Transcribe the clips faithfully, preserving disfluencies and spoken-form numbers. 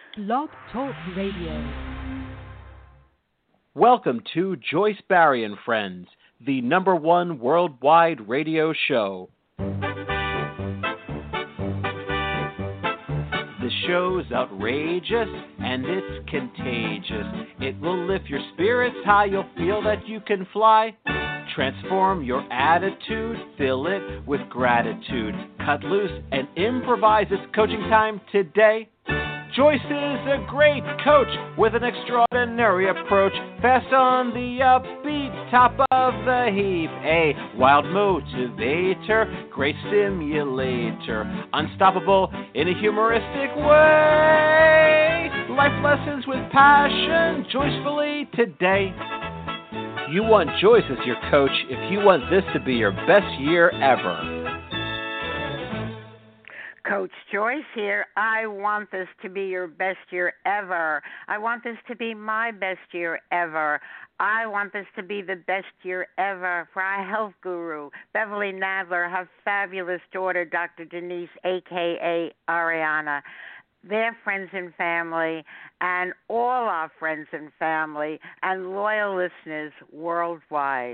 Blog Talk Radio. Welcome to Joyce Barrie and Friends, the number one worldwide radio show. The show's outrageous and it's contagious. It will lift your spirits high, you'll feel that you can fly. Transform your attitude, fill it with gratitude. Cut loose and improvise. It's coaching time today. Joyce is a great coach with an extraordinary approach. Fast on the upbeat, top of the heap. A wild motivator, great stimulator. Unstoppable in a humoristic way. Life lessons with passion, joyfully today. You want Joyce as your coach if you want this to be your best year ever. Coach Joyce here. I want this to be your best year ever. I want this to be my best year ever. I want this to be the best year ever for our health guru, Beverly Nadler, her fabulous daughter, Doctor Denise, a k a. Ariana, their friends and family, and all our friends and family, and loyal listeners worldwide.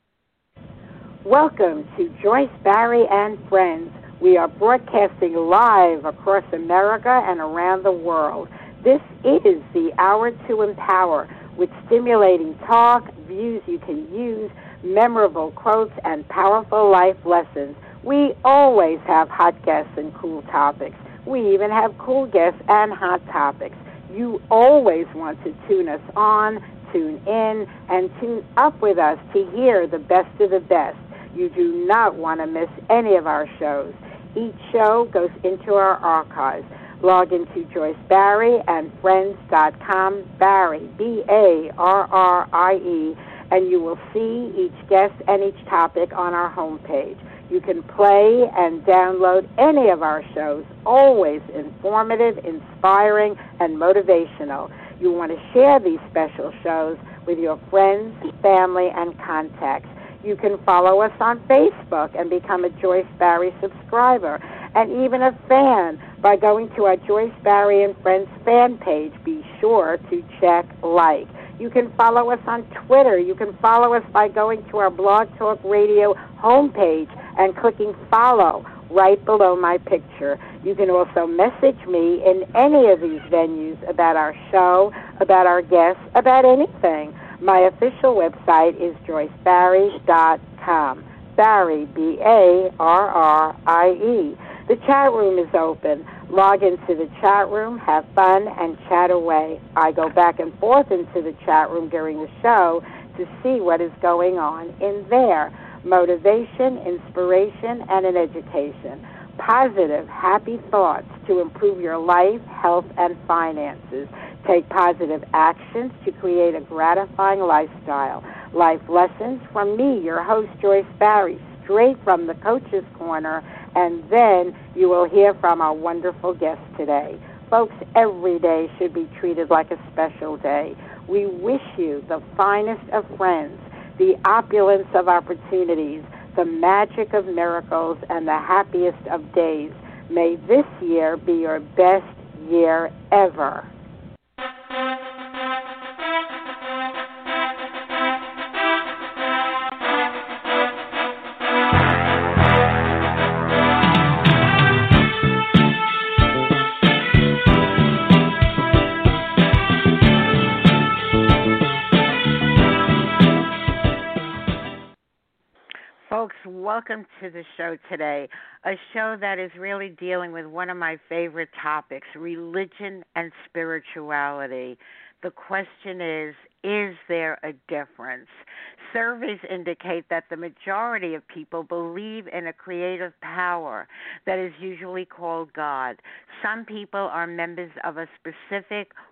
Welcome to Joyce Barrie and Friends. We are broadcasting live across America and around the world. This is the Hour to Empower, with stimulating talk, views you can use, memorable quotes, and powerful life lessons. We always have hot guests and cool topics. We even have cool guests and hot topics. You always want to tune us on, tune in, and tune up with us to hear the best of the best. You do not want to miss any of our shows. Each show goes into our archives. Log into Joyce Barrie and Friends dot com, Barrie, B A R R I E, and you will see each guest and each topic on our homepage. You can play and download any of our shows, always informative, inspiring, and motivational. You want to share these special shows with your friends, family, and contacts. You can follow us on Facebook and become a Joyce Barrie subscriber, and even a fan by going to our Joyce Barrie and Friends fan page. Be sure to check like. You can follow us on Twitter. You can follow us by going to our Blog Talk Radio homepage and clicking follow right below my picture. You can also message me in any of these venues about our show, about our guests, about anything. My official website is joyce barrie dot com. Barrie, B A R R I E. The chat room is open. Log into the chat room, have fun, and chat away. I go back and forth into the chat room during the show to see what is going on in there. Motivation, inspiration, and an education. Positive, happy thoughts to improve your life, health, and finances. Take positive actions to create a gratifying lifestyle. Life lessons from me, your host, Joyce Barrie, straight from the Coach's Corner, and then you will hear from our wonderful guest today. Folks, every day should be treated like a special day. We wish you the finest of friends, the opulence of opportunities, the magic of miracles, and the happiest of days. May this year be your best year ever. Folks, welcome to the show today, a show that is really dealing with one of my favorite topics, religion and spirituality. The question is, is there a difference? Surveys indicate that the majority of people believe in a creative power that is usually called God. Some people are members of a specific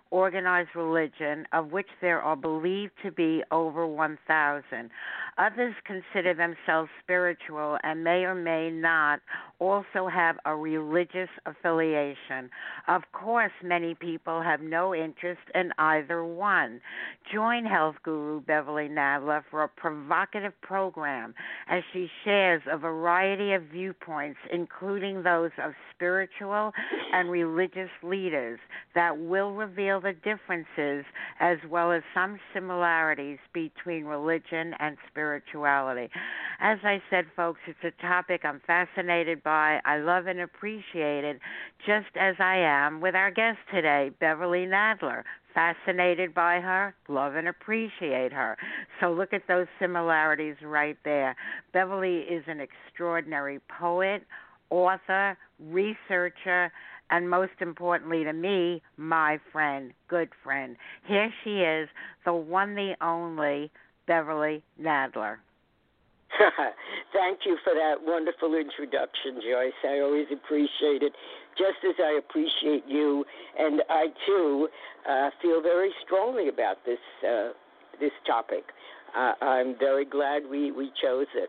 organized religion, of which there are believed to be over one thousand. Others consider themselves spiritual and may or may not also have a religious affiliation. Of course, many people have no interest in either one. Join health guru Beverly Nadler for a provocative program as she shares a variety of viewpoints, including those of spiritual and religious leaders, that will reveal the differences as well as some similarities between religion and spirituality. As I said, folks, it's a topic I'm fascinated by. I love and appreciate it, just as I am with our guest today, Beverly Nadler. Fascinated by her, love and appreciate her. So look at those similarities right there. Beverly is an extraordinary poet, author, researcher, and most importantly to me, my friend, good friend. Here she is, the one, the only, Beverly Nadler. Thank you for that wonderful introduction, Joyce. I always appreciate it, just as I appreciate you. And I, too, uh, feel very strongly about this uh, this topic. Uh, I'm very glad we, we chose it.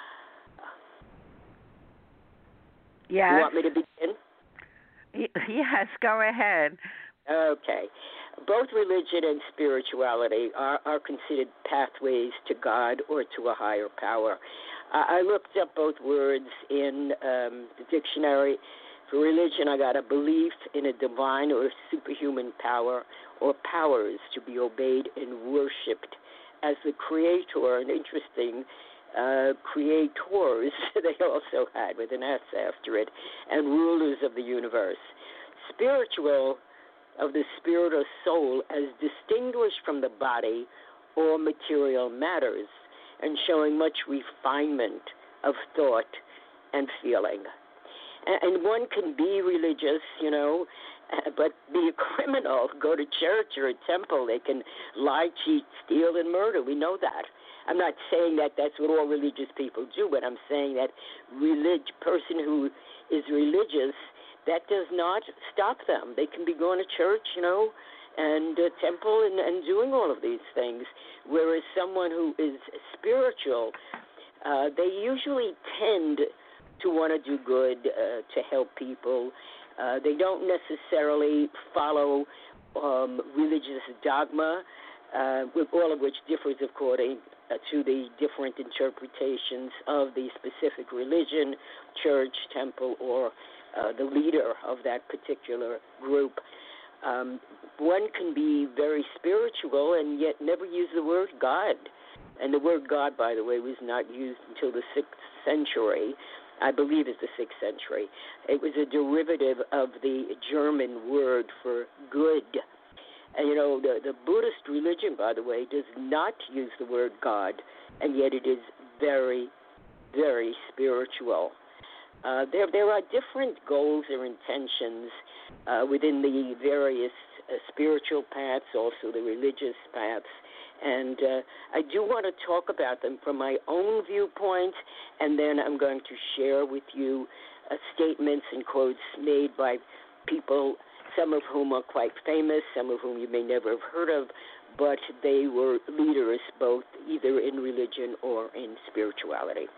Yes. You want me to begin? Yes, go ahead. Okay. Both religion and spirituality are, are considered pathways to God or to a higher power. Uh, I looked up both words in um, the dictionary. For religion, I got a belief in a divine or superhuman power or powers to be obeyed and worshipped as the creator, and interesting, uh, creators they also had with an S after it, and rulers of the universe. Spiritual, of the spirit or soul, as distinguished from the body or material matters, and showing much refinement of thought and feeling. And one can be religious, you know, but be a criminal, go to church or a temple. They can lie, cheat, steal, and murder. We know that. I'm not saying that that's what all religious people do, but I'm saying that relig- person who is religious, that does not stop them. They can be going to church, you know, and uh, temple and, and doing all of these things, whereas someone who is spiritual, uh, they usually tend to want to do good, uh, to help people. Uh, they don't necessarily follow um, religious dogma, uh, all of which differs according uh, to the different interpretations of the specific religion, church, temple, or uh, the leader of that particular group. Um, one can be very spiritual and yet never use the word God. And the word God, by the way, was not used until the sixth century. I believe it's the sixth century. It was a derivative of the German word for good. And, you know, the, the Buddhist religion, by the way, does not use the word God, and yet it is very, very spiritual. Uh, there, there are different goals or intentions uh, within the various uh, spiritual paths, also the religious paths. And uh, I do want to talk about them from my own viewpoint, and then I'm going to share with you uh, statements and quotes made by people, some of whom are quite famous, some of whom you may never have heard of, but they were leaders both either in religion or in spirituality.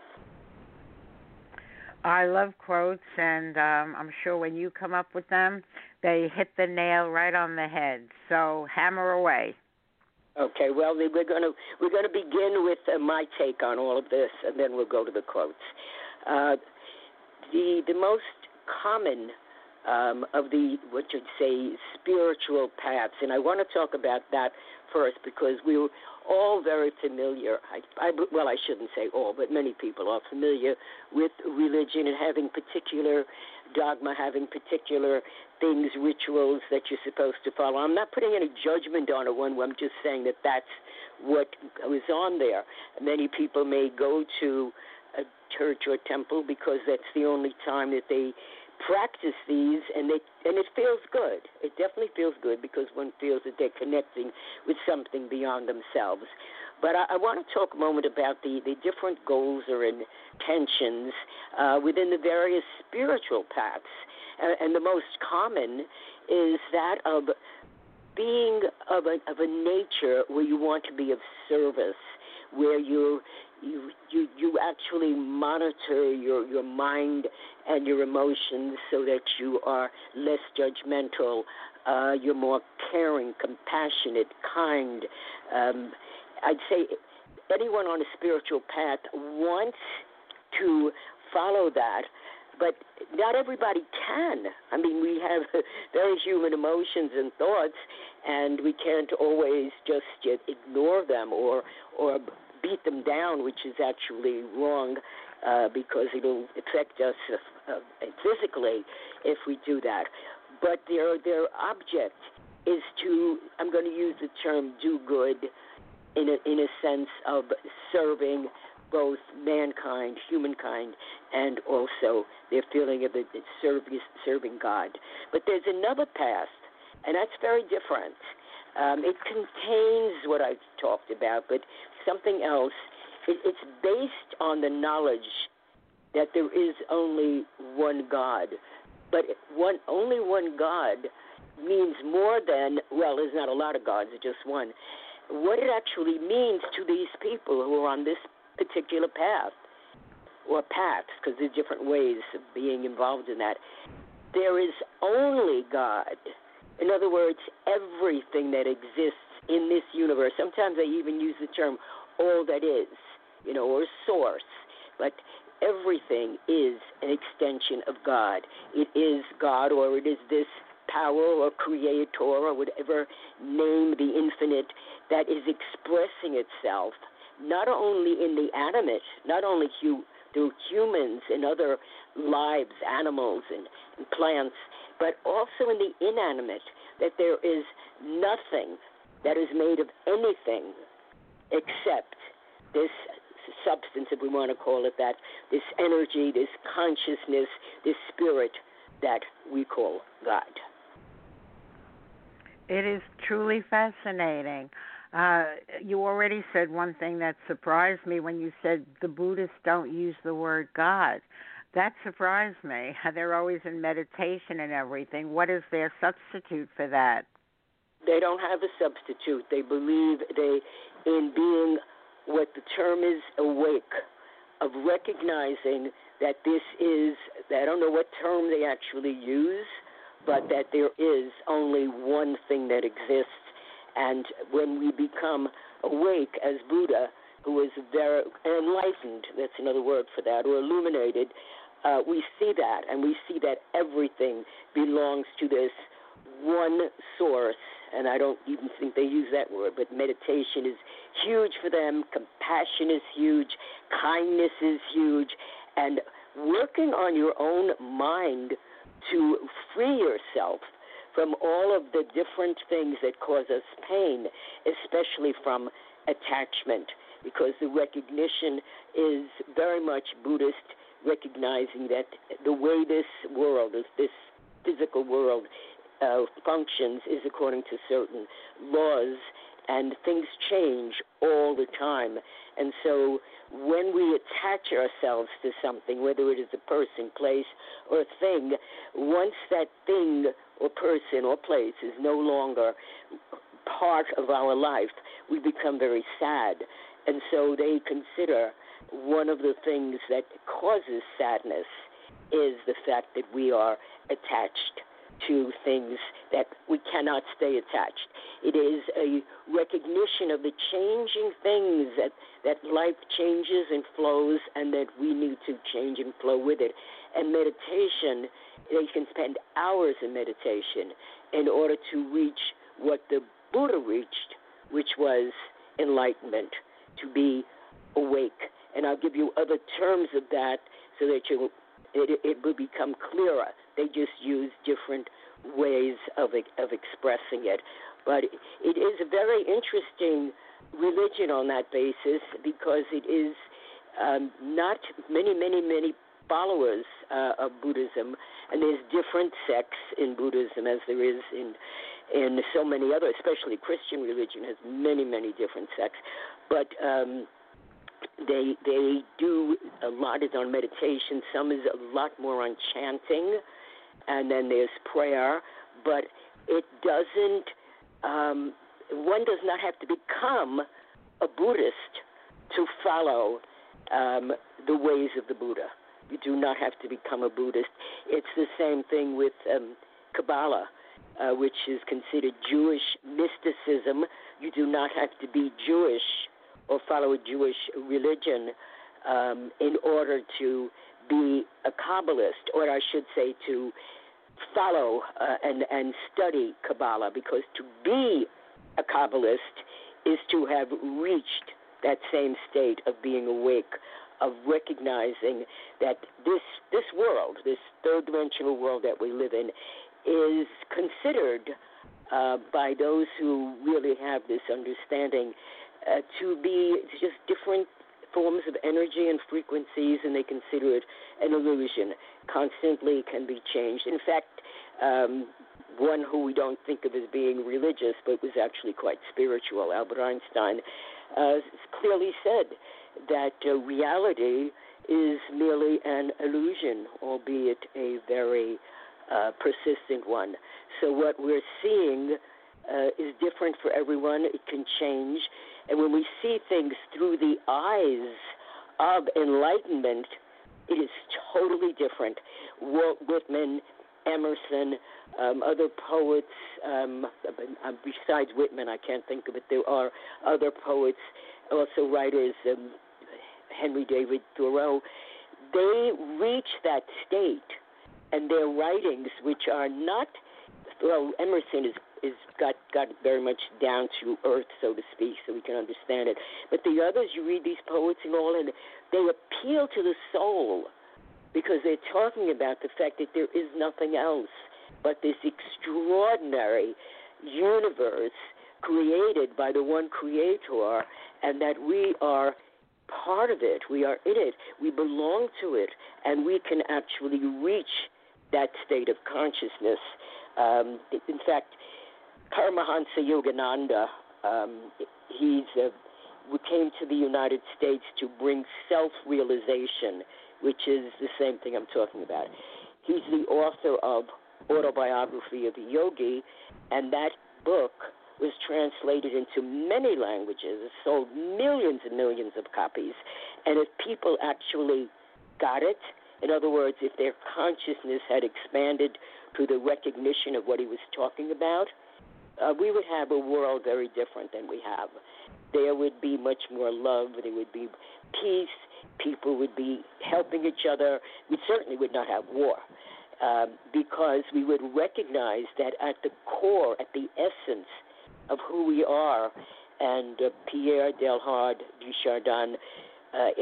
I love quotes, and um, I'm sure when you come up with them, they hit the nail right on the head. So hammer away. Okay, well, we're going to we're going to begin with uh, my take on all of this, and then we'll go to the quotes. Uh, the the most common um, of the what you'd say spiritual paths, and I want to talk about that first because we're all very familiar. I, I, well, I shouldn't say all, but many people are familiar with religion and having particular dogma, having particular things, rituals that you're supposed to follow. I'm not putting any judgment on it. One, I'm just saying that that's what was on there. Many people may go to a church or temple because that's the only time that they practice these, and they and it feels good. It definitely feels good because one feels that they're connecting with something beyond themselves. But I, I want to talk a moment about the, the different goals or intentions uh, within the various spiritual paths. Uh, and the most common is that of being of a, of a nature where you want to be of service, where you you you you actually monitor your, your mind and your emotions so that you are less judgmental, uh, you're more caring, compassionate, kind. Um, I'd say anyone on a spiritual path wants to follow that, but not everybody can. I mean, we have very human emotions and thoughts, and we can't always just, just ignore them or or beat them down, which is actually wrong uh, because it'll affect us uh, physically if we do that. But their their object is to, I'm going to use the term do good in a, in a sense of serving both mankind, humankind, and also their feeling of it, serving, serving God. But there's another path, and that's very different. Um, it contains what I've talked about, but something else. It, it's based on the knowledge that there is only one God. But one, only one God means more than, well, there's not a lot of gods, it's just one. What it actually means to these people who are on this particular path, or paths, because there's different ways of being involved in that. There is only God. In other words, everything that exists in this universe, sometimes I even use the term all that is, you know, or source, but everything is an extension of God. It is God, or it is this power or creator or whatever name the infinite that is expressing itself not only in the animate, not only hu- through humans and other lives, animals and, and plants, but also in the inanimate, that there is nothing that is made of anything except this substance, if we want to call it that, this energy, this consciousness, this spirit that we call God. It is truly fascinating. Uh, you already said one thing that surprised me when you said the Buddhists don't use the word God. That surprised me. They're always in meditation and everything. What is their substitute for that? They don't have a substitute. They believe they in being what the term is, awake, of recognizing that this is, I don't know what term they actually use, but that there is only one thing that exists. And when we become awake as Buddha, who is very enlightened, that's another word for that, or illuminated, uh, we see that, and we see that everything belongs to this one source. And I don't even think they use that word, but meditation is huge for them. Compassion is huge. Kindness is huge. And working on your own mind to free yourself from all of the different things that cause us pain, especially from attachment, because the recognition is very much Buddhist, recognizing that the way this world, this physical world, uh, functions is according to certain laws, and things change all the time. And so when we attach ourselves to something, whether it is a person, place, or thing, once that thing or person or place is no longer part of our life, we become very sad. And so they consider one of the things that causes sadness is the fact that we are attached to things that we cannot stay attached. It is a recognition of the changing things, that, that life changes and flows, and that we need to change and flow with it. And meditation, they can spend hours in meditation in order to reach what the Buddha reached, which was enlightenment, to be awake. And I'll give you other terms of that so that you, it, it will become clearer. They just use different ways of of expressing it. But it is a very interesting religion on that basis, because it is um, not many, many, many followers uh, of Buddhism, and there's different sects in Buddhism as there is in in so many other, especially Christian religion has many, many different sects. But um, they they do a lot is on meditation. Some is a lot more on chanting, and then there's prayer. But it doesn't um, one does not have to become a Buddhist to follow um, the ways of the Buddha. You do not have to become a Buddhist. It's the same thing with um, Kabbalah, uh, which is considered Jewish mysticism. You do not have to be Jewish or follow a Jewish religion um, in order to be a Kabbalist, or I should say to follow uh, and, and study Kabbalah, because to be a Kabbalist is to have reached that same state of being awake, of recognizing that this this world, this third-dimensional world that we live in, is considered uh, by those who really have this understanding uh, to be just different forms of energy and frequencies, and they consider it an illusion. Constantly can be changed. In fact, um, one who we don't think of as being religious, but was actually quite spiritual, Albert Einstein, uh, clearly said that uh, reality is merely an illusion, albeit a very uh, persistent one. So what we're seeing uh, is different for everyone. It can change. And when we see things through the eyes of enlightenment, it is totally different. Walt Whitman, Emerson, um, other poets, um, besides Whitman, I can't think of it, there are other poets, also writers, um, Henry David Thoreau, they reach that state, and their writings, which are not, well, Emerson is is got, got very much down to earth, so to speak, so we can understand it. But the others, you read these poets and all, and they appeal to the soul because they're talking about the fact that there is nothing else but this extraordinary universe created by the one creator, and that we are part of it. We are in it. We belong to it, and we can actually reach that state of consciousness. Um, in fact, Paramahansa Yogananda, um, he's uh, came to the United States to bring self-realization, which is the same thing I'm talking about. He's the author of Autobiography of a Yogi, and that book was translated into many languages. It sold millions and millions of copies. And if people actually got it, in other words, if their consciousness had expanded to the recognition of what he was talking about, Uh, we would have a world very different than we have. There would be much more love. There would be peace. People would be helping each other. We certainly would not have war uh, because we would recognize that at the core, at the essence of who we are, and uh, Pierre Teilhard de Chardin, uh, a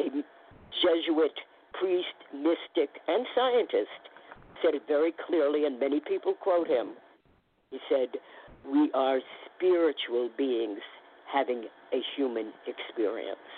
Jesuit priest, mystic, and scientist, said it very clearly, and many people quote him. He said, "We are spiritual beings having a human experience."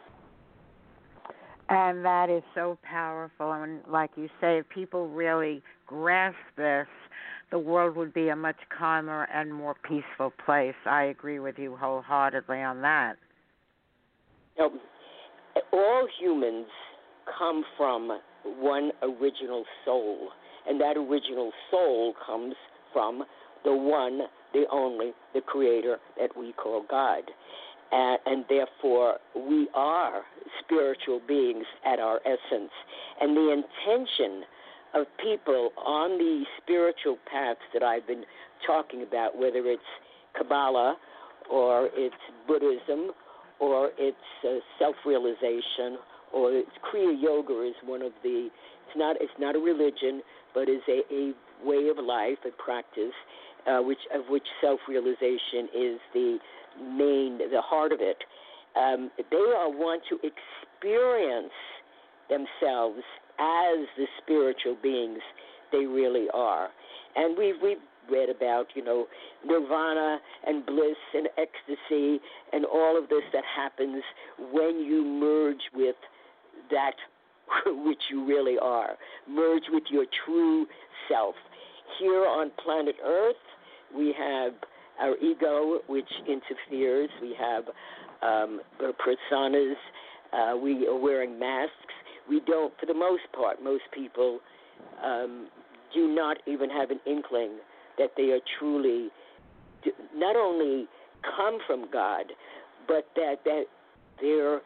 And that is so powerful. And like you say, if people really grasp this, the world would be a much calmer and more peaceful place. I agree with you wholeheartedly on that. Now, all humans come from one original soul, and that original soul comes from the one, the only, the creator that we call God. And, and therefore, we are spiritual beings at our essence. And the intention of people on the spiritual paths that I've been talking about, whether it's Kabbalah or it's Buddhism or it's uh, self-realization or it's Kriya Yoga is one of the, it's not, it's not a religion, but is a, a way of life, a practice, Uh, which of which self-realization is the main, the heart of it. Um, they all want to experience themselves as the spiritual beings they really are. And we've, we've read about, you know, nirvana and bliss and ecstasy and all of this that happens when you merge with that which you really are. Merge with your true self. Here on planet Earth, we have our ego, which interferes. We have um, personas. Uh, we are wearing masks. We don't, for the most part, most people um, do not even have an inkling that they are truly not only come from God, but that, that their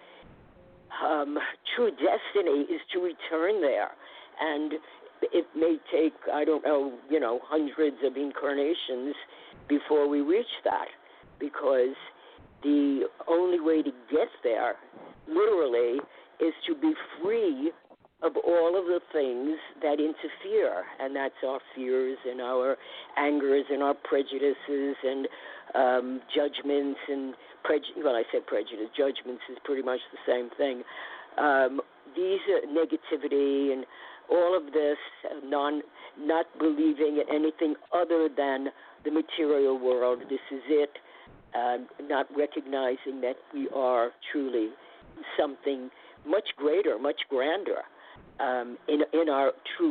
um, true destiny is to return there. And it may take, I don't know, you know, hundreds of incarnations before we reach that, because the only way to get there, literally, is to be free of all of the things that interfere, and that's our fears and our angers and our prejudices and um, judgments and, preju- well, I said prejudice, judgments is pretty much the same thing. Um, these are negativity and all of this, uh, non, not believing in anything other than the material world. This is it. Uh, not recognizing that we are truly something much greater, much grander, um, in in our true,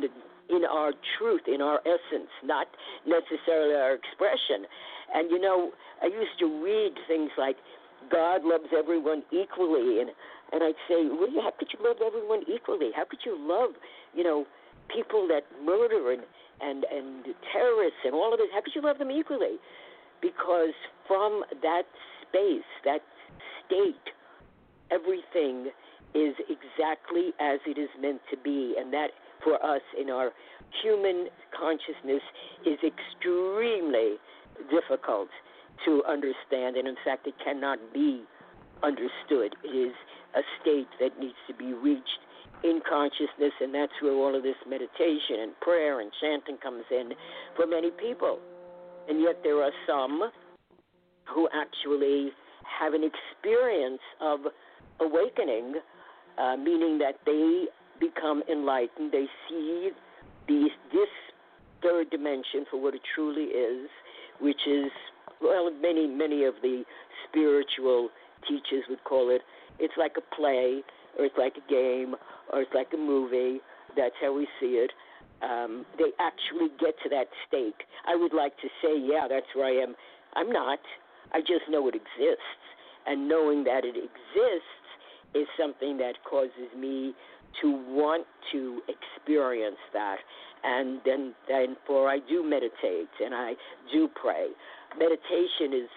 in our truth, in our essence, not necessarily our expression. And you know, I used to read things like God loves everyone equally, and and I'd say, well, how could you love everyone equally? How could you love, you know, people that murder and and and terrorists and all of this? How could you love them equally? Because from that space, that state, everything is exactly as it is meant to be. And that, for us, in our human consciousness, is extremely difficult to understand. And, in fact, it cannot be understood. It is a state that needs to be reached in consciousness, and that's where all of this meditation and prayer and chanting comes in for many people. And yet there are some who actually have an experience of awakening, uh, meaning that they become enlightened. They see these, this third dimension for what it truly is, which is, well, many, many of the spiritual teachers would call it, it's like a play, or it's like a game, or it's like a movie. That's how we see it. Um, they actually get to that state. I would like to say, yeah, that's where I am. I'm not. I just know it exists. And knowing that it exists is something that causes me to want to experience that. And then, then for I do meditate and I do pray. Meditation is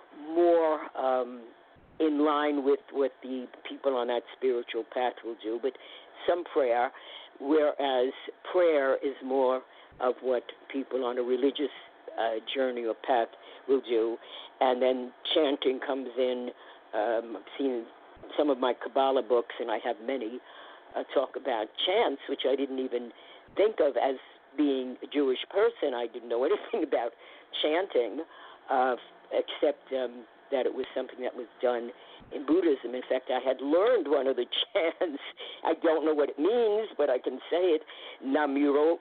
more um, in line with what the people on that spiritual path will do, but some prayer, whereas prayer is more of what people on a religious uh, journey or path will do. And then chanting comes in. Um, I've seen some of my Kabbalah books, and I have many, uh, talk about chants, which I didn't even think of as being a Jewish person. I didn't know anything about chanting, uh, except um, that it was something that was done in Buddhism. In fact, I had learned one of the chants. I don't know what it means, but I can say it. Nam Yoho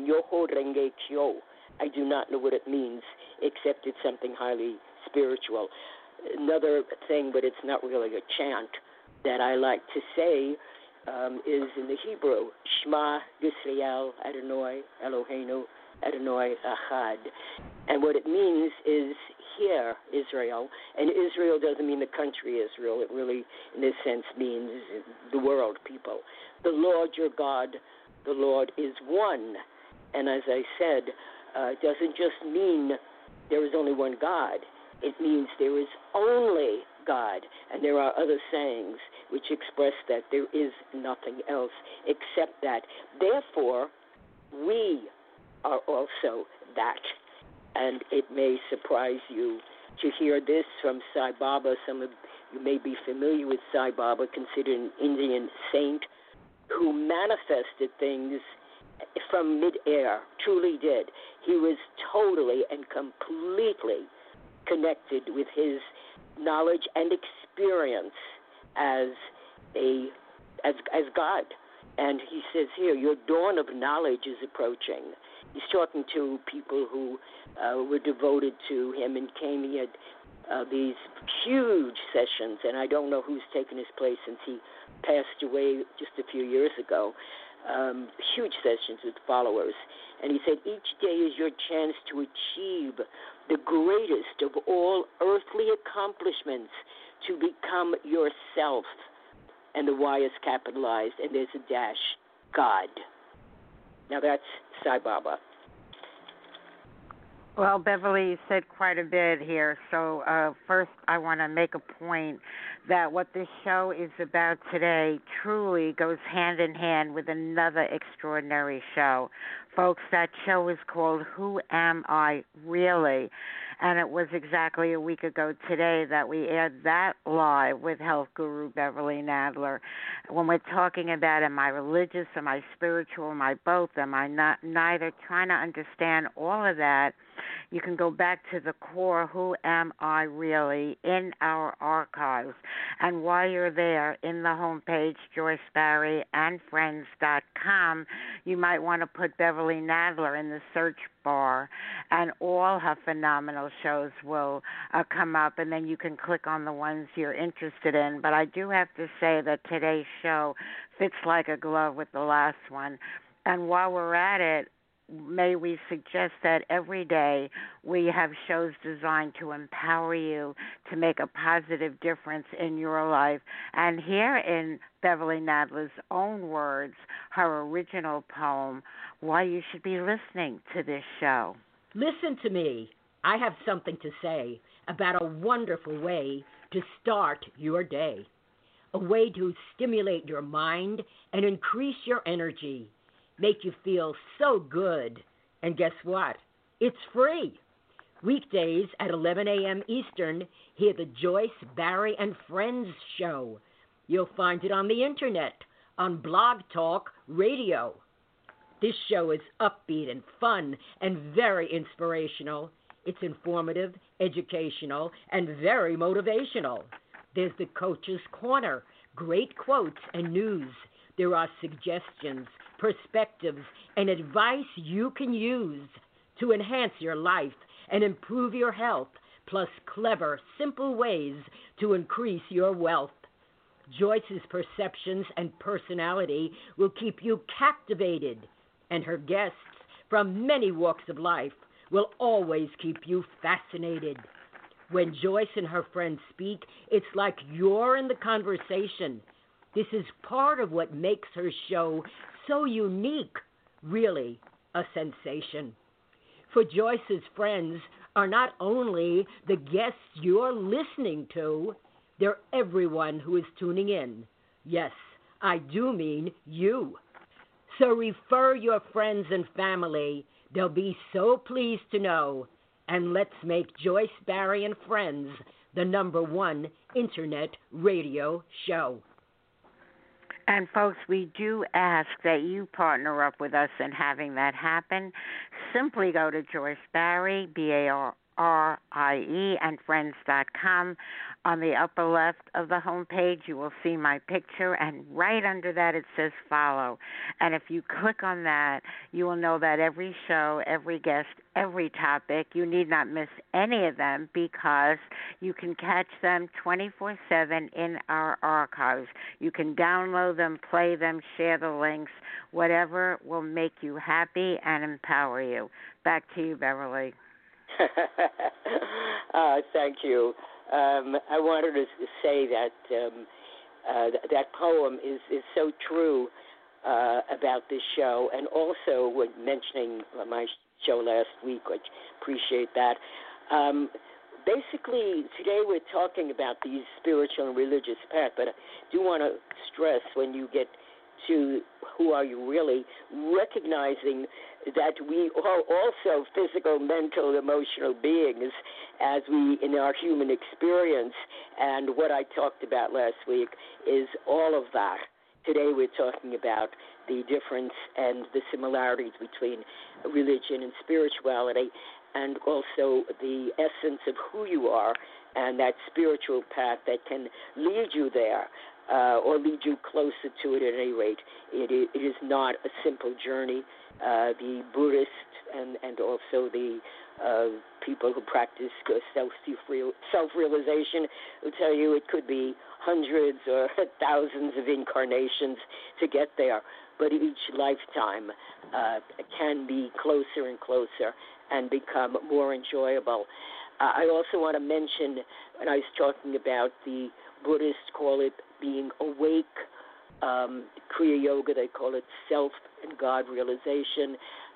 Renge Kyo. I do not know what it means, except it's something highly spiritual. Another thing, but it's not really a chant, that I like to say um, is in the Hebrew, Shema Yisrael Adonai Eloheinu Adonai Echad. And what it means is, hear, Israel. And Israel doesn't mean the country Israel. It really, in this sense, means the world, people. The Lord your God, the Lord is one. And as I said, uh, it doesn't just mean there is only one God. It means there is only God. And there are other sayings which express that there is nothing else except that. Therefore, we are also that. And it may surprise you to hear this from Sai Baba. Some of you may be familiar with Sai Baba, considered an Indian saint who manifested things from midair, truly did. He was totally and completely connected with his knowledge and experience as a as as God. And he says here, your dawn of knowledge is approaching. He's talking to people who uh, were devoted to him and came. He had uh, these huge sessions, and I don't know who's taken his place since he passed away just a few years ago. Um, huge sessions with followers. And he said, each day is your chance to achieve the greatest of all earthly accomplishments, to become yourself. And the Y is capitalized, and there's a dash, God. Now that's Sai Baba. Well, Beverly, you said quite a bit here. So, uh, first, I want to make a point that what this show is about today truly goes hand in hand with another extraordinary show. Folks, that show is called Who Am I Really? And it was exactly a week ago today that we aired that live with health guru Beverly Nadler. When we're talking about am I religious, am I spiritual, am I both, am I not neither, trying to understand all of that, you can go back to the core, who am I really, in our archives. And while you're there, in the homepage, Joyce Barry and Friends dot com, you might want to put Beverly Nadler in the search bar, and all her phenomenal shows will uh, come up, and then you can click on the ones you're interested in. But I do have to say that today's show fits like a glove with the last one. And while we're at it, may we suggest that every day we have shows designed to empower you to make a positive difference in your life. And here in Beverly Nadler's own words, her original poem, why you should be listening to this show. Listen to me. I have something to say about a wonderful way to start your day, a way to stimulate your mind and increase your energy, make you feel so good. And guess what? It's free. Weekdays at eleven a.m. Eastern, hear the Joyce, Barry, and Friends show. You'll find it on the internet, on Blog Talk Radio. This show is upbeat and fun and very inspirational. It's informative, educational, and very motivational. There's the Coach's Corner, great quotes and news. There are suggestions, perspectives, and advice you can use to enhance your life and improve your health, plus clever, simple ways to increase your wealth. Joyce's perceptions and personality will keep you captivated, and her guests from many walks of life will always keep you fascinated. When Joyce and her friends speak, it's like you're in the conversation. This is part of what makes her show so unique, really a sensation. For Joyce's friends are not only the guests you're listening to, they're everyone who is tuning in. Yes, I do mean you. So refer your friends and family. They'll be so pleased to know. And let's make Joyce, Barry, and Friends the number one internet radio show. And, folks, we do ask that you partner up with us in having that happen. Simply go to Joyce Barry, B A R R I E, and Friends dot com. On the upper left of the homepage, you will see my picture, and right under that it says follow. And if you click on that, you will know that every show, every guest, every topic, you need not miss any of them because you can catch them twenty-four seven in our archives. You can download them, play them, share the links, whatever will make you happy and empower you. Back to you, Beverly. uh, thank you. Um, I wanted to say that um, uh, th- that poem is, is so true uh, about this show, and also when mentioning my show last week, I appreciate that. Um, basically, today we're talking about these spiritual and religious paths, but I do want to stress when you get to who are you really, recognizing that we are also physical, mental, emotional beings as we, in our human experience. And what I talked about last week is all of that. Today we're talking about the difference and the similarities between religion and spirituality, and also the essence of who you are and that spiritual path that can lead you there. Uh, or lead you closer to it at any rate. It is, it is not a simple journey. Uh, the Buddhists and, and also the uh, people who practice self, self-realization will tell you it could be hundreds or thousands of incarnations to get there, but each lifetime uh, can be closer and closer and become more enjoyable. Uh, I also want to mention, when I was talking about the Buddhists call it being awake, um, Kriya Yoga, they call it self and God realization.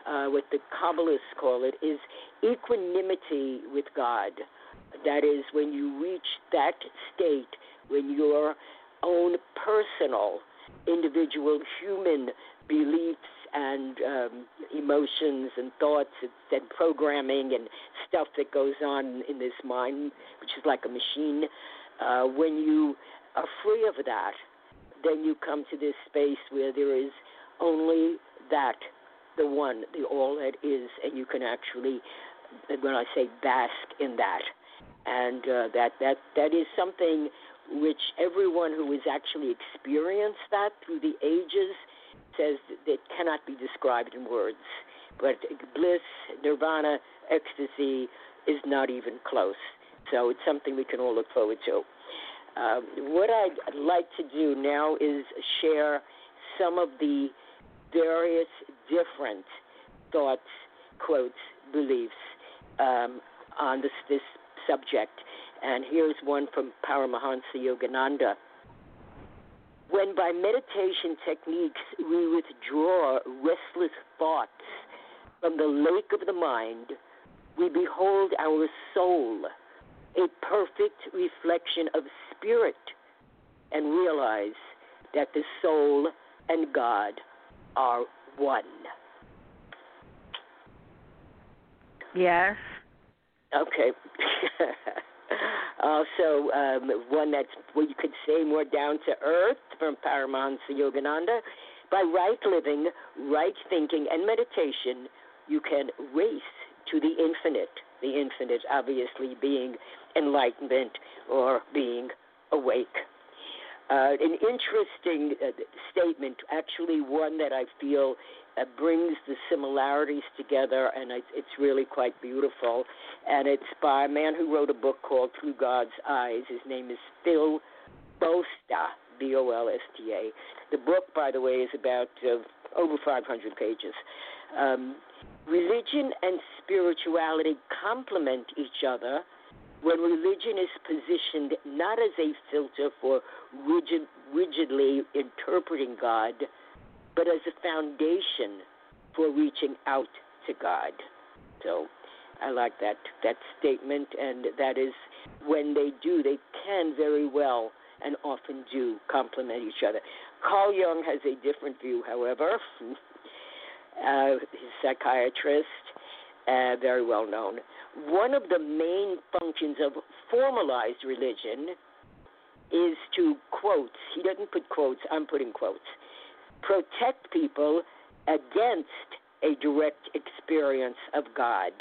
uh, what the Kabbalists call it, is equanimity with God. That is, when you reach that state, when your own personal, individual, human beliefs and um, emotions and thoughts and programming and stuff that goes on in this mind, which is like a machine, uh, when you are free of that, then you come to this space where there is only that, the one, the all that is, and you can actually, when I say bask in that, and uh, that, that that is something which everyone who has actually experienced that through the ages says that it cannot be described in words. But bliss, nirvana, ecstasy is not even close. So it's something we can all look forward to. Uh, what I'd like to do now is share some of the various different thoughts, quotes, beliefs um, on this, this subject. And here's one from Paramahansa Yogananda. When by meditation techniques we withdraw restless thoughts from the lake of the mind, we behold our soul, a perfect reflection of spirit, and realize that the soul and God are one. Yes. Okay. Also, um, one that's what you could say more down to earth from Paramahansa Yogananda. By right living, right thinking, and meditation, you can race to the infinite. The infinite, obviously, being enlightenment or being awake. Uh, an interesting uh, statement, actually one that I feel uh, brings the similarities together, and I, it's really quite beautiful. And it's by a man who wrote a book called Through God's Eyes. His name is Phil Bosta, B O L S T A. The book, by the way, is about uh, over five hundred pages. Um, religion and spirituality complement each other when religion is positioned not as a filter for rigid, rigidly interpreting God, but as a foundation for reaching out to God. So I like that that statement, and that is when they do, they can very well and often do complement each other. Carl Jung has a different view, however. uh, he's a psychiatrist, uh, very well known. One of the main functions of formalized religion is to, quotes, he doesn't put quotes, I'm putting quotes, protect people against a direct experience of God.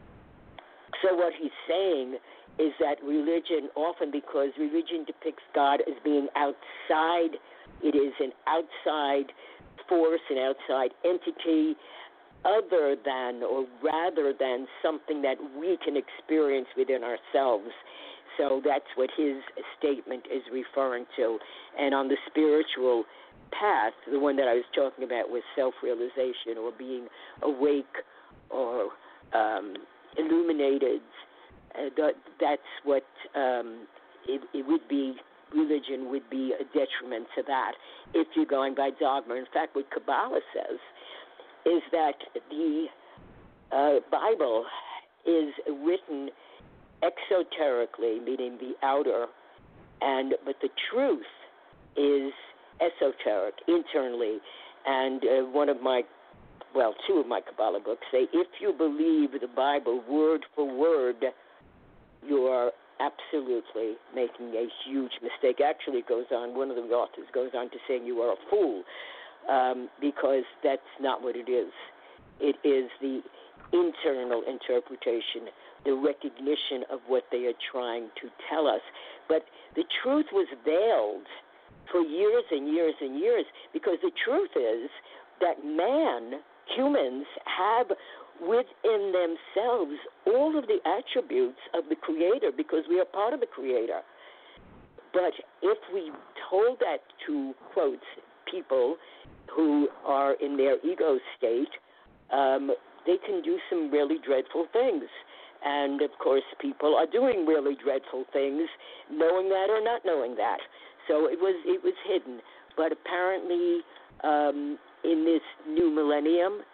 So what he's saying is that religion, often because religion depicts God as being outside, it is an outside force, an outside entity, other than or rather than something that we can experience within ourselves. So that's what his statement is referring to. And on the spiritual path, the one that I was talking about was self-realization or being awake or um, illuminated. Uh, that, that's what um, it, it would be. Religion would be a detriment to that if you're going by dogma. In fact, what Kabbalah says is that the uh, Bible is written exoterically, meaning the outer, and but the truth is esoteric, internally. And uh, one of my, well, two of my Kabbalah books say, if you believe the Bible word for word, you are absolutely making a huge mistake. Actually, it goes on, one of the authors goes on to saying you are a fool, um, because that's not what it is. It is the internal interpretation, the recognition of what they are trying to tell us. But the truth was veiled for years and years and years, because the truth is that man, humans, have within themselves all of the attributes of the Creator, because we are part of the Creator. But if we told that to, quotes, people who are in their ego state, um, they can do some really dreadful things. And, of course, people are doing really dreadful things, knowing that or not knowing that. So it was it was hidden. But apparently um, in this new millennium,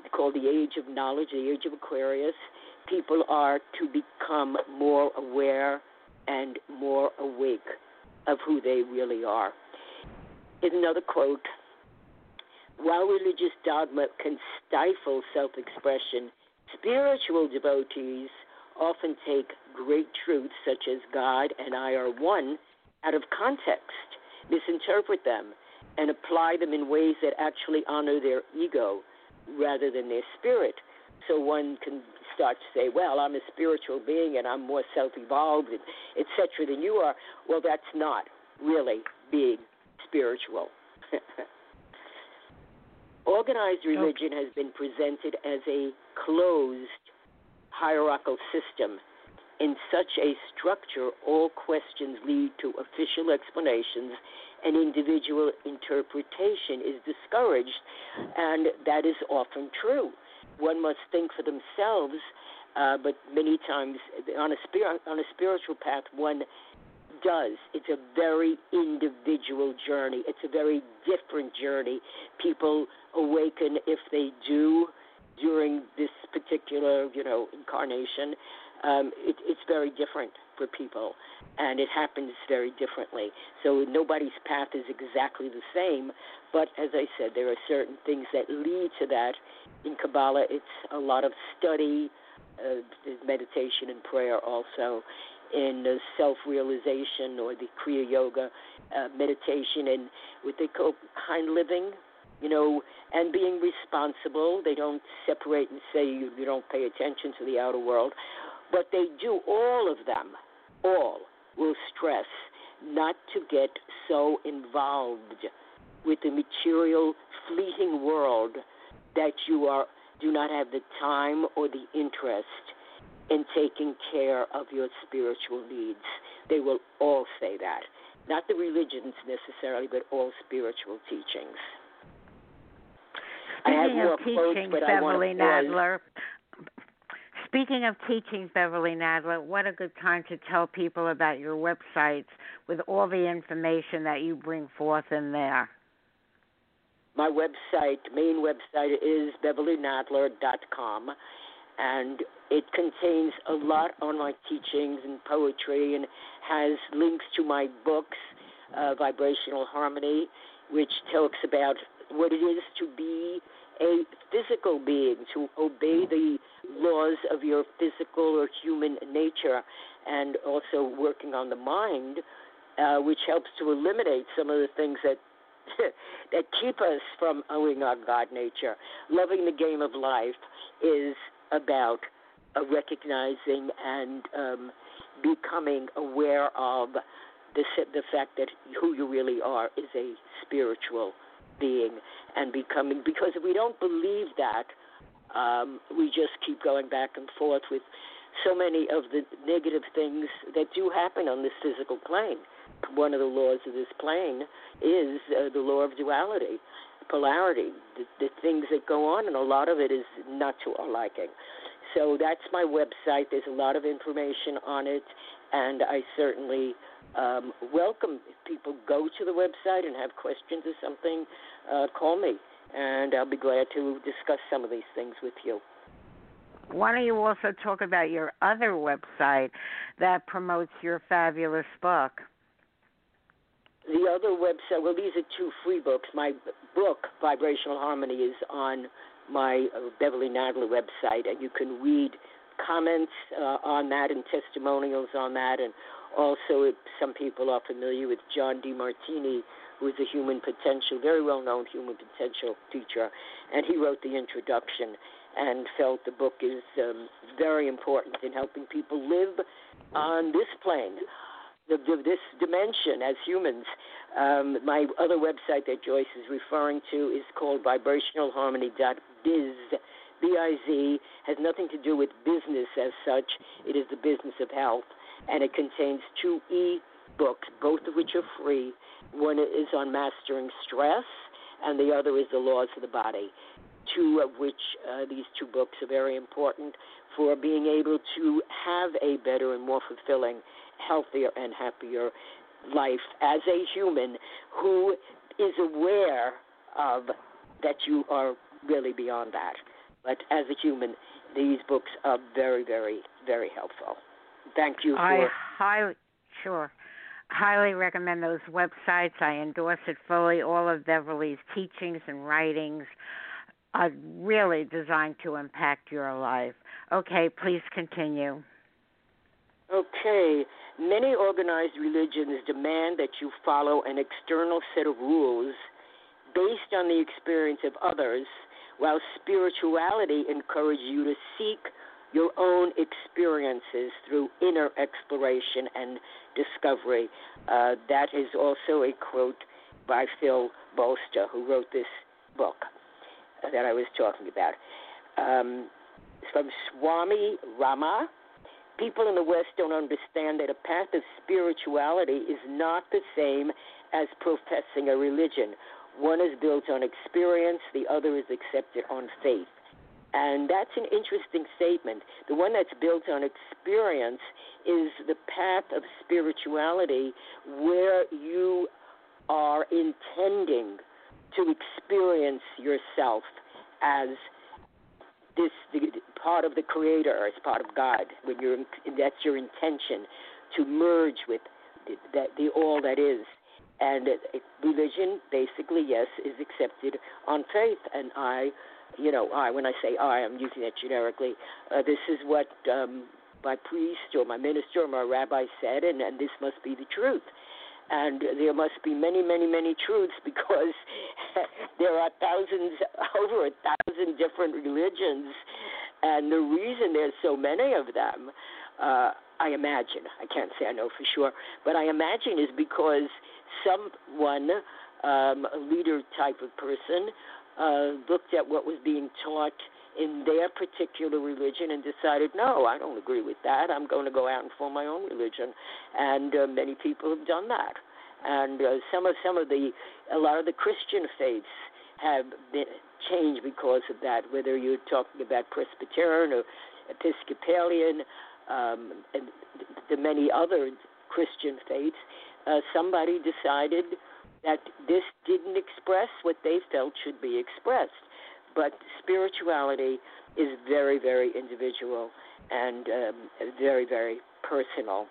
called the Age of Knowledge, the Age of Aquarius. People are to become more aware and more awake of who they really are. Here's another quote. While religious dogma can stifle self-expression, spiritual devotees often take great truths such as God and I are one out of context, misinterpret them, and apply them in ways that actually honor their ego rather than their spirit. So one can start to say, well, I'm a spiritual being and I'm more self-evolved, et cetera, than you are. Well, that's not really being spiritual. Organized religion has been presented as a closed hierarchical system. In such a structure, all questions lead to official explanations and individual interpretation is discouraged, and that is often true. One must think for themselves, uh, but many times on a, spir- on a spiritual path, one does. It's a very individual journey. It's a very different journey. People awaken if they do during this particular, you know, incarnation. Um, it, it's very different for people, and it happens very differently. So nobody's path is exactly the same, but as I said, there are certain things that lead to that. In Kabbalah, it's a lot of study, uh, meditation and prayer also. In uh, self-realization or the Kriya Yoga, uh, meditation and what they call kind living, you know, and being responsible. They don't separate and say you, you don't pay attention to the outer world, but they do. All of them, all will stress not to get so involved with the material, fleeting world that you are do not have the time or the interest in taking care of your spiritual needs. They will all say that. Not the religions necessarily, but all spiritual teachings. Speaking I have more of quotes, teachings, but I Beverly want to Nadler, speaking of teachings, Beverly Nadler, what a good time to tell people about your websites with all the information that you bring forth in there. My website, main website, is beverly nadler dot com, and it contains a lot on my teachings and poetry and has links to my books, uh, Vibrational Harmony, which talks about what it is to be a physical being, to obey the laws of your physical or human nature, and also working on the mind, uh, which helps to eliminate some of the things that that keep us from owning our God nature. Loving the game of life is about uh, recognizing and um, becoming aware of the, the fact that who you really are is a spiritual being, and becoming, because if we don't believe that, um, we just keep going back and forth with so many of the negative things that do happen on this physical plane. One of the laws of this plane is uh, the law of duality, polarity, the, the things that go on, and a lot of it is not to our liking. So that's my website. There's a lot of information on it, and I certainly um, welcome if people go to the website and have questions or something, uh, call me, and I'll be glad to discuss some of these things with you. Why don't you also talk about your other website that promotes your fabulous book? The other website, well, these are two free books. My book, Vibrational Harmony, is on my uh, Beverly Nadler website, and you can read comments uh, on that and testimonials on that. And also, if some people are familiar with John DeMartini, who is a human potential, very well-known human potential teacher, and he wrote the introduction and felt the book is um, very important in helping people live on this plane, the, the, this dimension as humans. Um, my other website that Joyce is referring to is called vibrational harmony dot biz. B I Z has nothing to do with business as such. It is the business of health, and it contains two e-books, both of which are free. One is on mastering stress, and the other is the laws of the body, two of which uh, these two books are very important for being able to have a better and more fulfilling, healthier and happier life as a human who is aware of that you are really beyond that. But as a human, these books are very, very, very helpful. Thank you for... I highly, sure, highly recommend those websites. I endorse it fully. All of Beverly's teachings and writings are really designed to impact your life. Okay, please continue. Okay. Many organized religions demand that you follow an external set of rules based on the experience of others, while spirituality encourages you to seek your own experiences through inner exploration and discovery. Uh, that is also a quote by Phil Bolster, who wrote this book that I was talking about. Um, it's from Swami Rama. People in the West don't understand that a path of spirituality is not the same as professing a religion. One is built on experience, the other is accepted on faith. And that's an interesting statement. The one that's built on experience is the path of spirituality where you are intending to experience yourself as this the, part of the Creator, as part of God. When you're, that's your intention, to merge with the, the, the all that is. And religion, basically, yes, is accepted on faith. And I, you know, I, when I say I, I'm using it generically. Uh, this is what um, my priest or my minister or my rabbi said, and, and this must be the truth. And there must be many, many, many truths, because there are thousands, over a thousand different religions. And the reason there's so many of them, uh, I imagine, I can't say I know for sure, but I imagine is because someone, um, a leader type of person, uh, looked at what was being taught in their particular religion and decided, no, I don't agree with that. I'm going to go out and form my own religion. And uh, many people have done that. And uh, some of some of the, a lot of the Christian faiths have been changed because of that, whether you're talking about Presbyterian or Episcopalian, um, and the many other Christian faiths, uh, somebody decided that this didn't express what they felt should be expressed. But spirituality is very, very individual and um, very, very personal.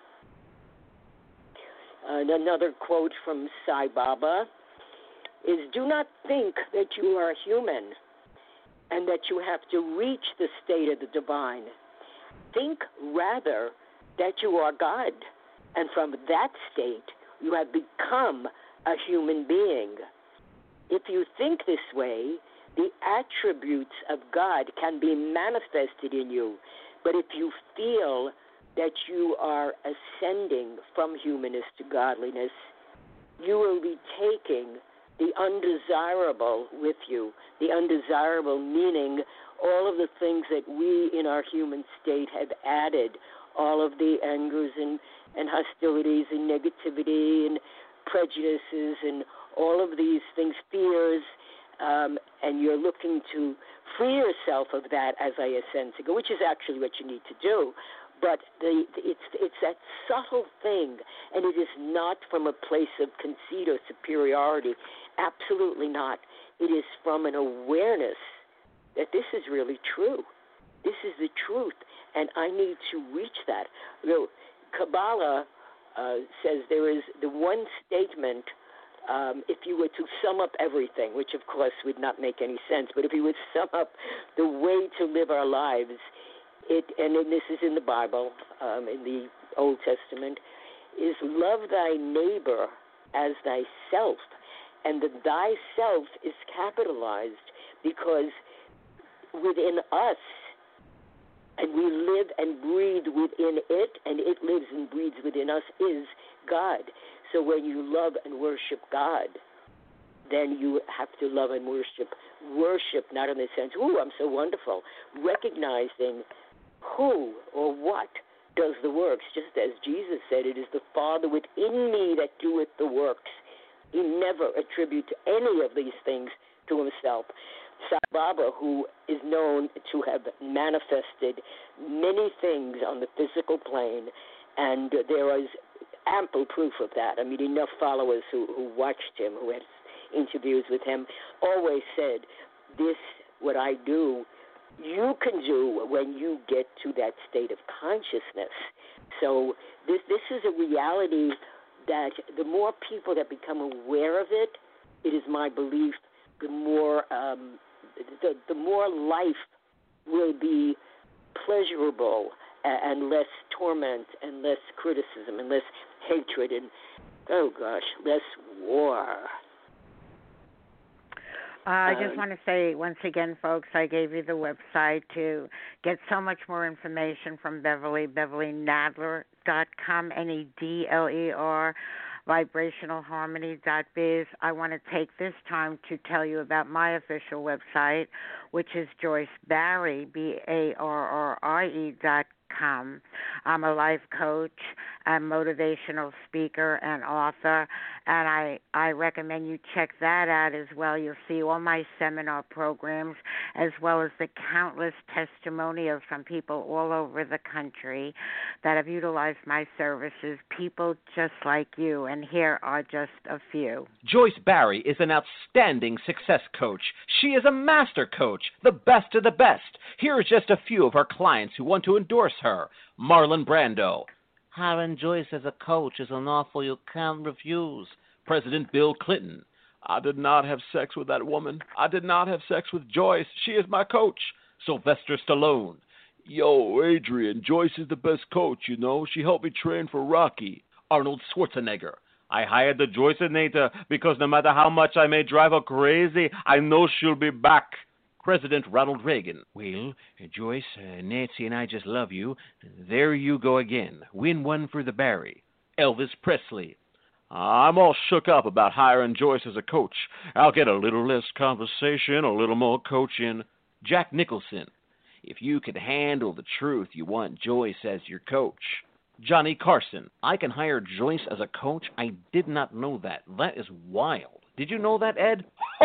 And another quote from Sai Baba is, do not think that you are human and that you have to reach the state of the divine. Think rather that you are God, and from that state you have become a human being. If you think this way, the attributes of God can be manifested in you. But if you feel that you are ascending from humanness to godliness, you will be taking the undesirable with you. The undesirable meaning all of the things that we in our human state have added, all of the angers and, and hostilities and negativity and prejudices and all of these things, fears, um, and you're looking to free yourself of that as I ascend to go, which is actually what you need to do. But the, it's it's that subtle thing, and it is not from a place of conceit or superiority. Absolutely not. It is from an awareness that this is really true. This is the truth, and I need to reach that. You know, Kabbalah uh, says there is the one statement, um, if you were to sum up everything, which of course would not make any sense, but if you would sum up the way to live our lives, it, and this is in the Bible, um, in the Old Testament, is love thy neighbor as thyself. And the thyself is capitalized because within us, and we live and breathe within it, and it lives and breathes within us, is God. So when you love and worship God, then you have to love and worship. Worship, not in the sense, ooh, I'm so wonderful. Recognizing who or what does the works. Just as Jesus said, it is the Father within me that doeth the works. He never attributes any of these things to himself. Sai Baba, who is known to have manifested many things on the physical plane, and there is ample proof of that. I mean, enough followers who, who watched him, who had interviews with him, always said, this, what I do, you can do when you get to that state of consciousness. So this this is a reality that the more people that become aware of it, it is my belief, the more um, the the more life will be pleasurable and less torment and less criticism and less hatred and, oh gosh, less war. Uh, I just want to say once again, folks, I gave you the website to get so much more information from Beverly, beverly nadler dot com, N E D L E R, vibrational harmony dot biz. I want to take this time to tell you about my official website, which is Joyce Barrie, B A R R I E dot com. I'm a life coach, a motivational speaker, and author, and I, I recommend you check that out as well. You'll see all my seminar programs as well as the countless testimonials from people all over the country that have utilized my services, people just like you, and here are just a few. Joyce Barrie is an outstanding success coach. She is a master coach, the best of the best. Here are just a few of her clients who want to endorse her. Marlon Brando. Hiring Joyce as a coach is an offer you can't refuse. President Bill Clinton. I did not have sex with that woman. I did not have sex with Joyce. She is my coach. Sylvester Stallone. Yo, Adrian, Joyce is the best coach, you know. She helped me train for Rocky. Arnold Schwarzenegger. I hired the Joyceinator because no matter how much I may drive her crazy, I know she'll be back. President Ronald Reagan. Well, uh, Joyce, uh, Nancy and I just love you. There you go again. Win one for the Barrie. Elvis Presley. I'm all shook up about hiring Joyce as a coach. I'll get a little less conversation, a little more coaching. Jack Nicholson. If you can handle the truth, you want Joyce as your coach. Johnny Carson. I can hire Joyce as a coach? I did not know that. That is wild. Did you know that, Ed?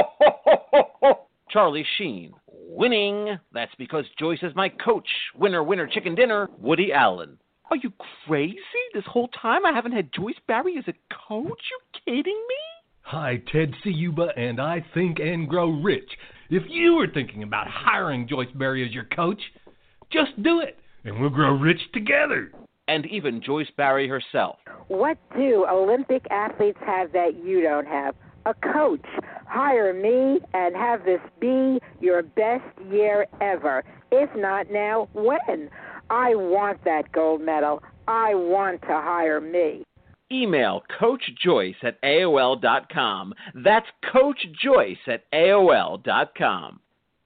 Charlie Sheen. Winning. That's because Joyce is my coach. Winner, winner, chicken dinner. Woody Allen. Are you crazy? This whole time I haven't had Joyce Barrie as a coach? You kidding me? Hi, Ted Ciuba, and I Think and Grow Rich. If you were thinking about hiring Joyce Barrie as your coach, just do it, and we'll grow rich together. And even Joyce Barrie herself. What do Olympic athletes have that you don't have? A coach. Hire me and have this be your best year ever. If not now, when? I want that gold medal. I want to hire me. Email Coach Joyce at A O L dot com. That's Coach Joyce at A O L dot com.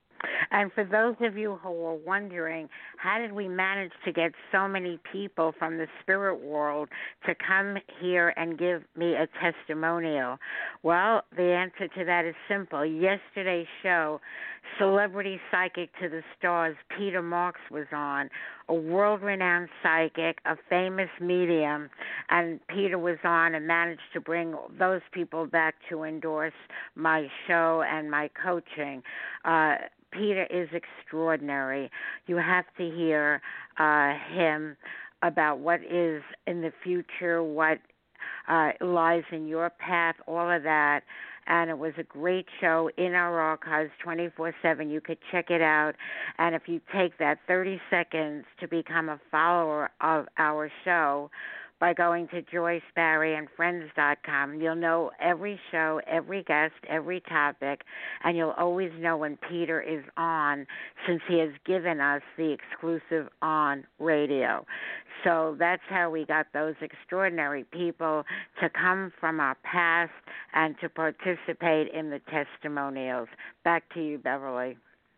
And for those of you who are wondering, how did we manage to get so many people from the spirit world to come here and give me a testimonial? Well, the answer to that is simple. Yesterday's show, Celebrity Psychic to the Stars, Peter Marks was on, a world-renowned psychic, a famous medium, and Peter was on and managed to bring those people back to endorse my show and my coaching. Uh, Peter is extraordinary. You have to hear uh, him about what is in the future, what uh, lies in your path, all of that. And it was a great show in our archives twenty-four seven. You could check it out. And if you take that thirty seconds to become a follower of our show, by going to Joyce Barrie and Friends dot com. You'll know every show, every guest, every topic, and you'll always know when Peter is on, since he has given us the exclusive on radio. So that's how we got those extraordinary people to come from our past and to participate in the testimonials. Back to you, Beverly.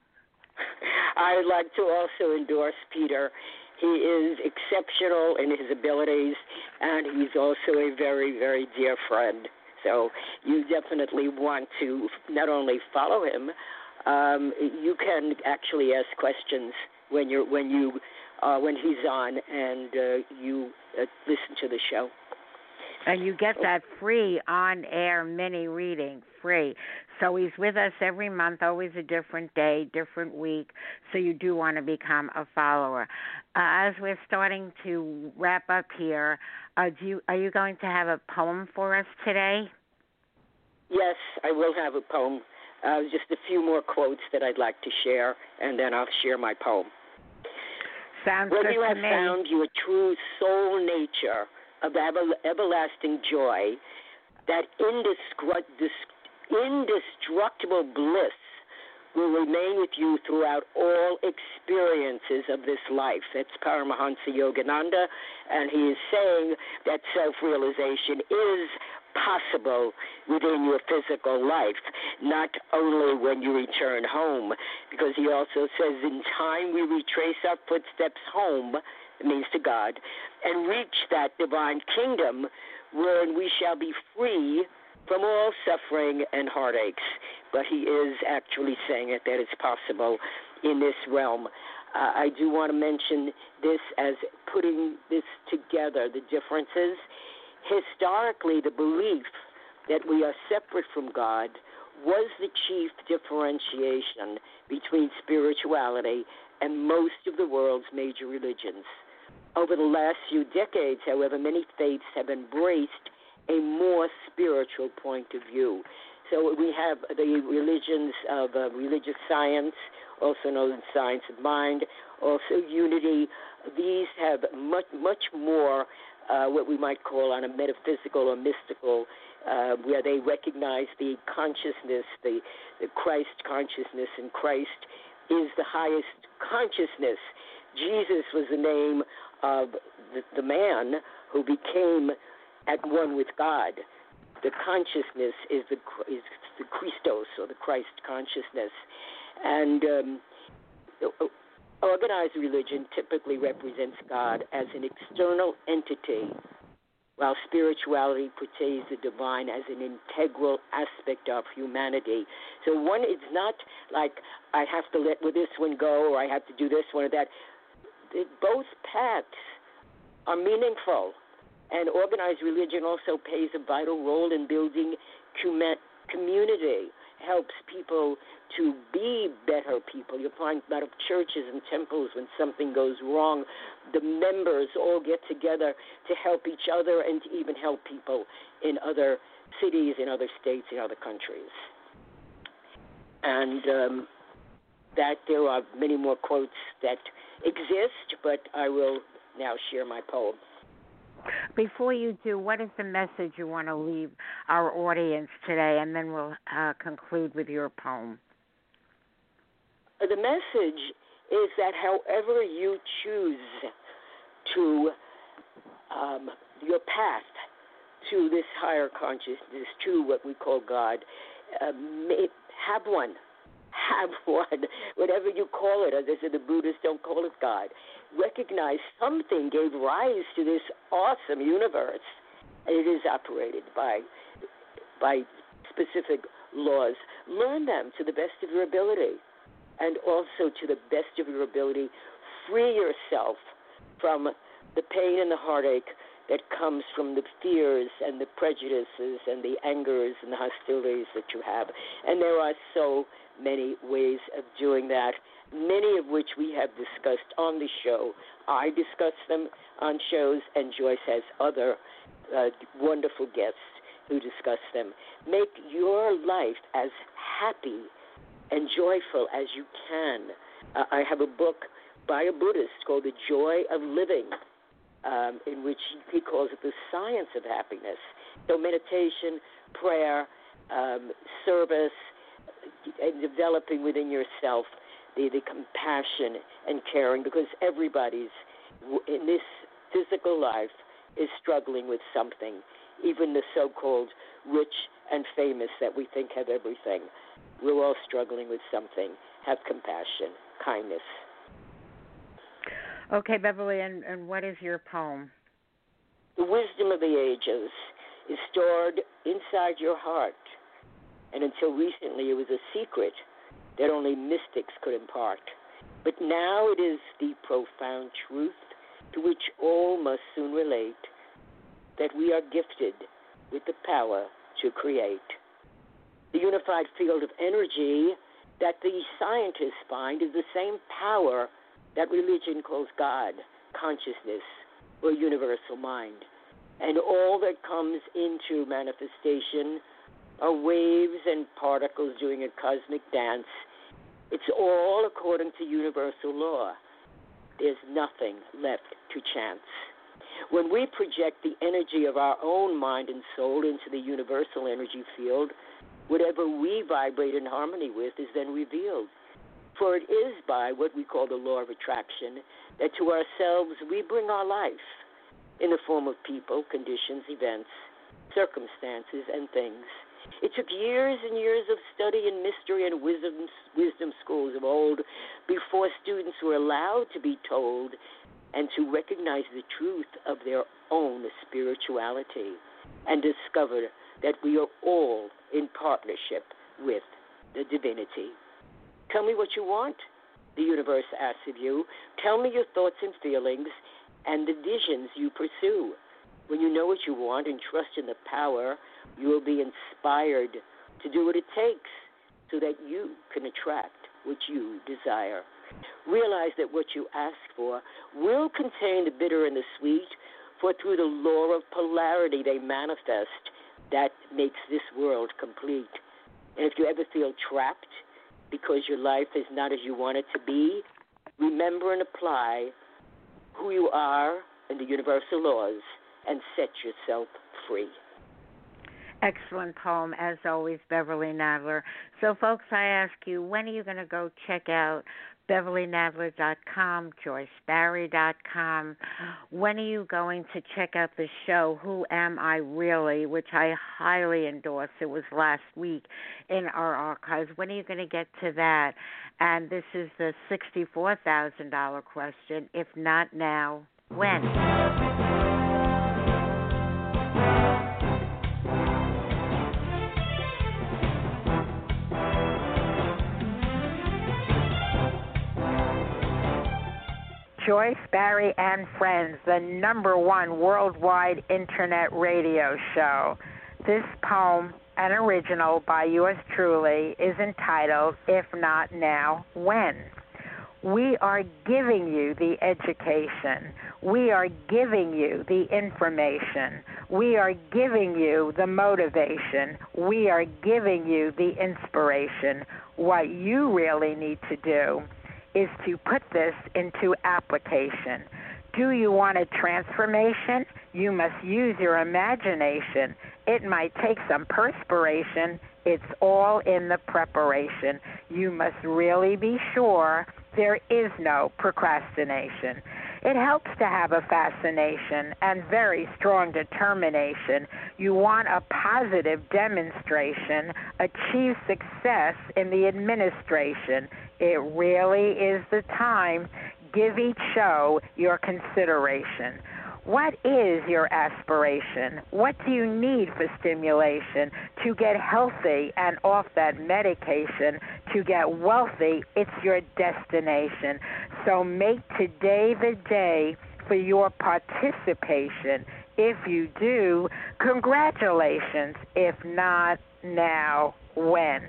I'd like to also endorse Peter. He is exceptional in his abilities, and he's also a very, very dear friend. So you definitely want to not only follow him, um, you can actually ask questions when you're when you uh, when he's on, and uh, you uh, listen to the show. And you get that free on-air mini reading, free. So he's with us every month, always a different day, different week. So you do want to become a follower. Uh, as we're starting to wrap up here, uh, do you, are you going to have a poem for us today? Yes, I will have a poem Uh, just a few more quotes that I'd like to share, and then I'll share my poem. Sounds Whether good you to have me. found your true soul nature of ever, everlasting joy, that indescru- dis- indestructible bliss will remain with you throughout all experiences of this life. That's Paramahansa Yogananda, and he is saying that self-realization is possible within your physical life, not only when you return home, because he also says in time we retrace our footsteps home, it means to God, and reach that divine kingdom wherein we shall be free from all suffering and heartaches. But he is actually saying it, that it's possible in this realm. Uh, I do want to mention this as putting this together, the differences. Historically, the belief that we are separate from God was the chief differentiation between spirituality and most of the world's major religions. Over the last few decades, however, many faiths have embraced a more spiritual point of view. So we have the religions of uh, religious science, also known as science of mind, also unity. These have much, much more uh, what we might call on a metaphysical or mystical, uh, where they recognize the consciousness, the, the Christ consciousness, and Christ is the highest consciousnness. Jesus was the name of the, the man who became at one with God. The consciousness is the is the Christos, or the Christ consciousness. And um, organized religion typically represents God as an external entity, while spirituality portrays the divine as an integral aspect of humanity. So one is not like I have to let this one go, or I have to do this one or that. Both paths are meaningful. And organized religion also plays a vital role in building community, helps people to be better people. You'll find a lot of churches and temples, when something goes wrong, the members all get together to help each other and to even help people in other cities, in other states, in other countries. And um, that there are many more quotes that exist, but I will now share my poem. Before you do, what is the message you want to leave our audience today? And then we'll uh, conclude with your poem. The message is that however you choose to, um, your path to this higher consciousness, to what we call God, uh, may, have one. Have one. Whatever you call it, as I said, the Buddhists don't call it God. Recognize something gave rise to this awesome universe, and it is operated by by specific laws. Learn them to the best of your ability, and also to the best of your ability, free yourself from the pain and the heartache that comes from the fears and the prejudices and the angers and the hostilities that you have. And there are so many ways of doing that, many of which we have discussed on the show. I discuss them on shows, and Joyce has other uh, wonderful guests who discuss them. Make your life as happy and joyful as you can. Uh, I have a book by a Buddhist called The Joy of Living, um, in which he calls it the science of happiness. So meditation, prayer, um, service, and developing within yourself the, the compassion and caring, because everybody's in this physical life is struggling with something, even the so-called rich and famous that we think have everything. We're all struggling with something. Have compassion, kindness. Okay, Beverly, and, and what is your poem? The wisdom of the ages is stored inside your heart, and until recently it was a secret that only mystics could impart. But now it is the profound truth to which all must soon relate, that we are gifted with the power to create. The unified field of energy that the scientists find is the same power that religion calls God, consciousness, or universal mind. And all that comes into manifestation are waves and particles doing a cosmic dance. It's all according to universal law. There's nothing left to chance. When we project the energy of our own mind and soul into the universal energy field, whatever we vibrate in harmony with is then revealed. For it is by what we call the law of attraction that to ourselves we bring our life in the form of people, conditions, events, circumstances, and things. It took years and years of study and mystery and wisdom, wisdom schools of old before students were allowed to be told and to recognize the truth of their own spirituality and discover that we are all in partnership with the divinity. Tell me what you want, the universe asks of you. Tell me your thoughts and feelings and the visions you pursue. When you know what you want and trust in the power, you will be inspired to do what it takes so that you can attract what you desire. Realize that what you ask for will contain the bitter and the sweet, for through the law of polarity they manifest. That makes this world complete. And if you ever feel trapped because your life is not as you want it to be, remember and apply who you are and the universal laws and set yourself free. Excellent poem, as always, Beverly Nadler. So, folks, I ask you, when are you going to go check out Beverly Nadler dot com, Joyce Barrie dot com? When are you going to check out the show, Who Am I Really, which I highly endorse. It was last week in our archives. When are you going to get to that? And this is the sixty-four thousand dollars question. If not now, when? Joyce Barrie and Friends, the number one worldwide internet radio show. This poem, an original by yours truly, is entitled, If Not Now, When? We are giving you the education. We are giving you the information. We are giving you the motivation. We are giving you the inspiration. What you really need to do is to put this into application. Do you want a transformation? You must use your imagination. It might take some perspiration. It's all in the preparation. You must really be sure there is no procrastination. It helps to have a fascination and very strong determination. You want a positive demonstration, achieve success in the administration. It really is the time. Give each show your consideration. What is your aspiration? What do you need for stimulation to get healthy and off that medication? To get wealthy, it's your destination. So make today the day for your participation. If you do, congratulations. If not, now, when?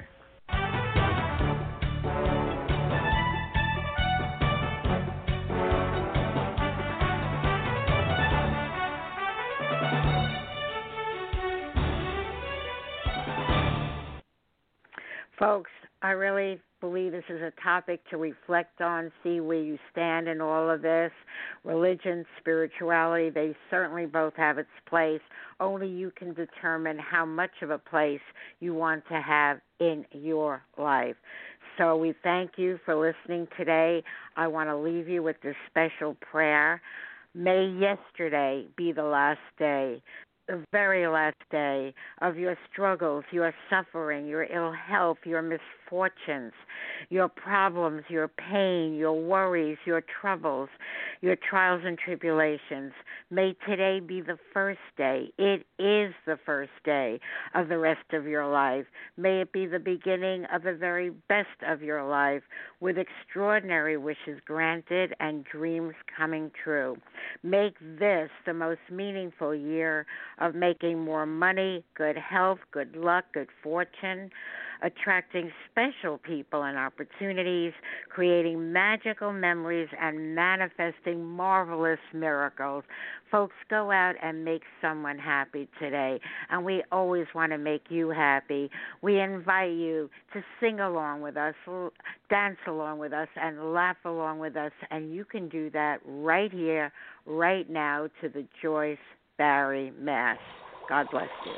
Folks, I really believe this is a topic to reflect on, see where you stand in all of this. Religion, spirituality, they certainly both have its place. Only you can determine how much of a place you want to have in your life. So we thank you for listening today. I want to leave you with this special prayer. May yesterday be the last day, the very last day of your struggles, your suffering, your ill health, your misfortunes, your problems, your pain, your worries, your troubles, your trials and tribulations. May today be the first day. It is the first day of the rest of your life. May it be the beginning of the very best of your life, with extraordinary wishes granted and dreams coming true. Make this the most meaningful year of making more money, good health, good luck, good fortune, attracting special people and opportunities, creating magical memories, and manifesting marvelous miracles. Folks, go out and make someone happy today, and we always want to make you happy. We invite you to sing along with us, dance along with us, and laugh along with us, and you can do that right here, right now, to the Joyce Barrie Mass. God bless you.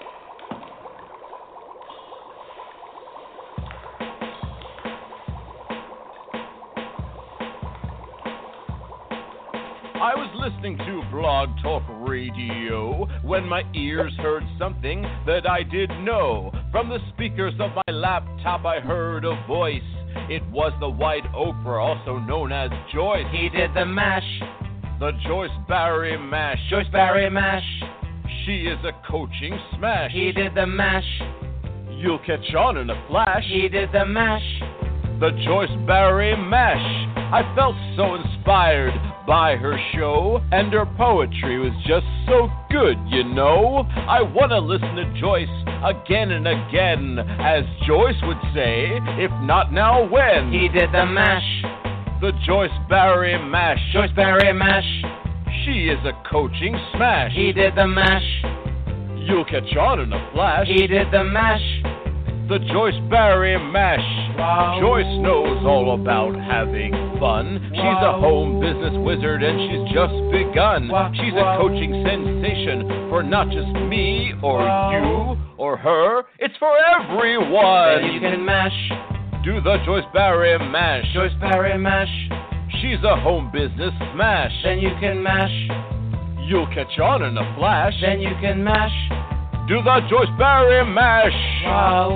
I was listening to Blog Talk Radio when my ears heard something that I didn't know. From the speakers of my laptop I heard a voice. It was the White Oprah, also known as Joyce. He did the mash. The Joyce Barrie Mash. Joyce Barrie Mash. She is a coaching smash. He did the mash. You'll catch on in a flash. He did the mash. The Joyce Barrie Mash. I felt so inspired by her show, and her poetry was just so good, you know. I want to listen to Joyce again and again, as Joyce would say, if not now, when? He did the mash. The Joyce Barrie Mash. Joyce Barrie Mash. She is a coaching smash. He did the mash. You'll catch on in a flash. He did the mash. The Joyce Barrie Mash. Wow. Joyce knows all about having fun. Wow. She's a home business wizard and she's just begun. Wow. She's wow. a coaching sensation for not just me or wow. you or her. It's for everyone. Then you can mash. Do the Joyce Barrie Mash. Joyce Barrie Mash. She's a home business smash. Then you can mash. You'll catch on in a flash. Then you can mash. Do the Joyce Barrie Mash. Wow.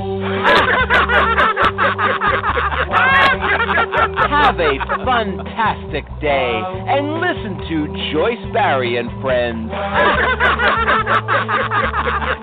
Wow. Have a fantastic day wow. and listen to Joyce Barrie and Friends.